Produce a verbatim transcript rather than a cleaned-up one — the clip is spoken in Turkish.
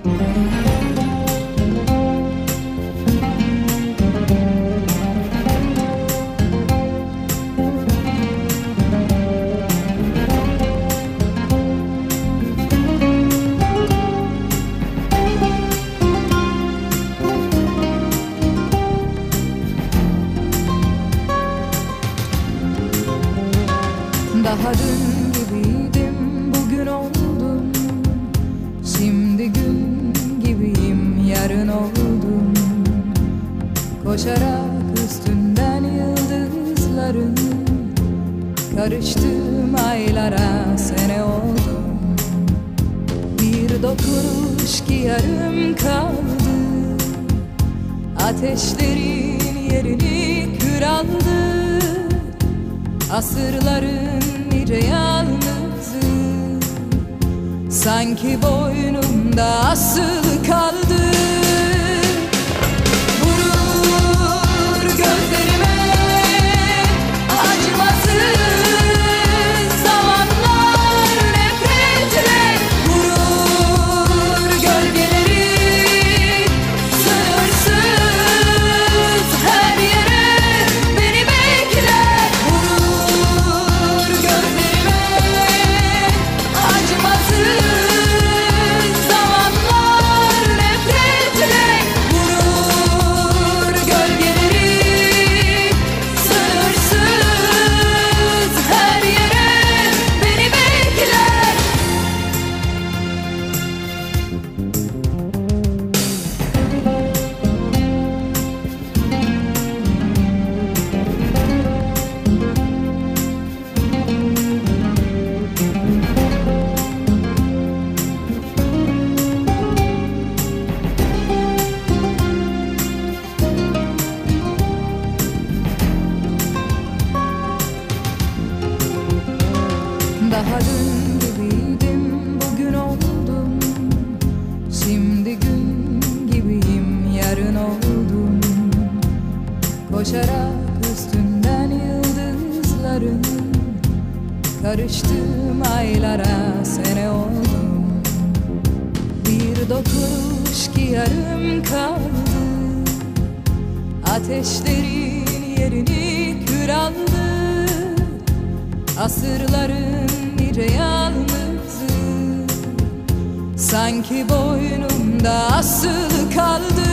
Daha dün gibiydim, bugün oldum. Şimdi gün gibiyim, yarın oldum. Koşarak üstünden yıldızların, karıştım aylara, sene oldum. Bir dokunuş ki yarım kaldı, ateşlerin yerini kür aldı. Asırların nice yalnızı, sanki boynumda asılı kaldı. Vurur gözlerime acımasız zamanlar, nefretle vurur gölgeleri, sınırsız her yere beni bekler. Vurur gözlerime acımasız zamanlar, nefretle vurur gölgeleri, sınırsız her yere beni bekler. Daha dün gibiydim, bugün oldum. Şimdi gün gibiyim, yarın oldum. Koşarak üstünden yıldızların, karıştım aylara, sene oldum. Bir dokunuş ki yarım kaldı, ateşlerin yerini kür aldı. Asırların nice yalnızı, sanki boynumda asılı kaldı.